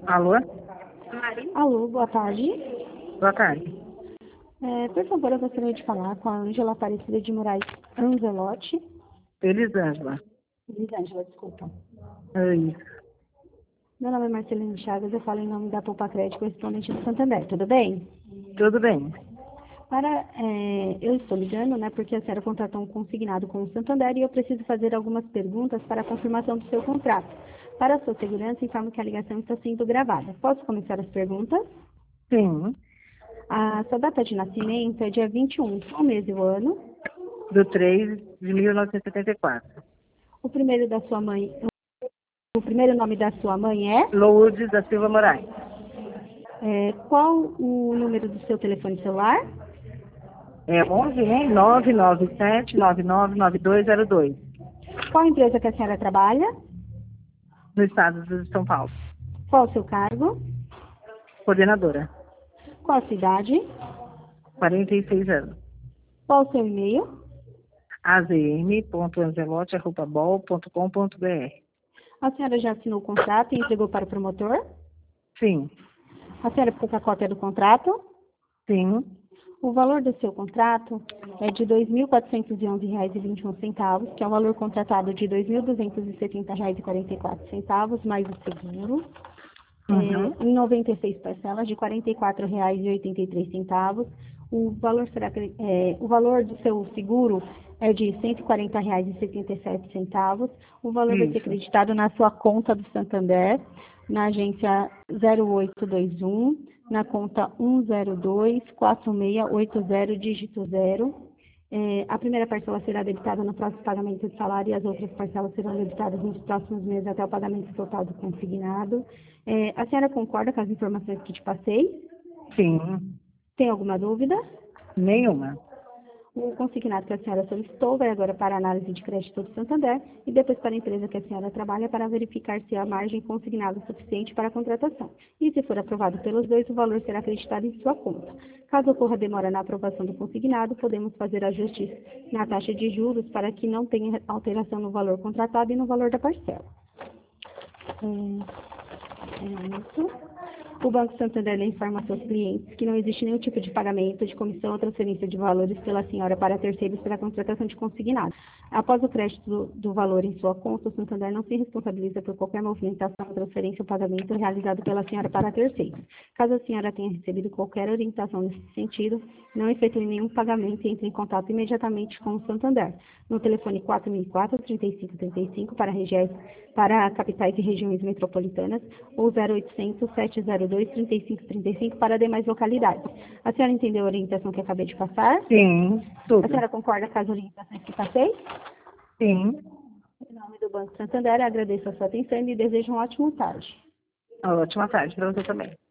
Alô? Alô, boa tarde. Boa tarde. Por favor, eu gostaria de falar com a Ângela Aparecida de Moraes Angelotti. Elisângela. Elisângela, desculpa. Oi. Meu nome é Marcelina Chagas, eu falo em nome da Poupa Crédito, correspondente do Santander, tudo bem? Tudo bem? Eu estou ligando, né, porque a senhora contratou um consignado com o Santander e eu preciso fazer algumas perguntas para a confirmação do seu contrato. Para a sua segurança, informo que a ligação está sendo gravada. Posso começar as perguntas? Sim. A sua data de nascimento é dia 21, qual mês e o ano? Do 3 de 1974. O primeiro da sua mãe, o primeiro nome da sua mãe é? Lourdes da Silva Moraes. Qual o número do seu telefone celular? É 11, hein? 997-999202. Qual empresa que a senhora trabalha? No estado de São Paulo. Qual o seu cargo? Coordenadora. Qual a cidade? 46 anos. Qual o seu e-mail? azm.angelotti@bol.com.br. A senhora já assinou o contrato e entregou para o promotor? Sim. A senhora ficou com a cópia do contrato? Sim. O valor do seu contrato é de R$ 2.411,21, que é o valor contratado de R$ 2.270,44, mais o seguro. Uhum. Em 96 parcelas de R$ 44,83. O valor do seu seguro é de R$ 140,77. O valor vai ser Isso. acreditado na sua conta do Santander, na agência 0821, na conta 1024680, dígito 0. A primeira parcela será debitada no próximo pagamento de salário e as outras parcelas serão debitadas nos próximos meses até o pagamento total do consignado. A senhora concorda com as informações que te passei? Sim. Tem alguma dúvida? Nenhuma. O consignado que a senhora solicitou vai agora para a análise de crédito do Santander e depois para a empresa que a senhora trabalha para verificar se a margem consignada é suficiente para a contratação. E se for aprovado pelos dois, o valor será acreditado em sua conta. Caso ocorra demora na aprovação do consignado, podemos fazer ajustes na taxa de juros para que não tenha alteração no valor contratado e no valor da parcela. Isso. O Banco Santander informa a seus clientes que não existe nenhum tipo de pagamento de comissão ou transferência de valores pela senhora para terceiros pela contratação de consignado. Após o crédito do valor em sua conta, o Santander não se responsabiliza por qualquer movimentação, transferência ou pagamento realizado pela senhora para terceiros. Caso a senhora tenha recebido qualquer orientação nesse sentido, não efetue nenhum pagamento e entre em contato imediatamente com o Santander. No telefone 4004-3535 para capitais e regiões metropolitanas ou 0800-702-3535 para demais localidades. A senhora entendeu a orientação que acabei de passar? Sim. A Tudo. senhora concorda com as orientações que passei? Sim. Em nome do Banco Santander, agradeço a sua atenção e desejo uma ótima tarde. Ótima tarde para você também.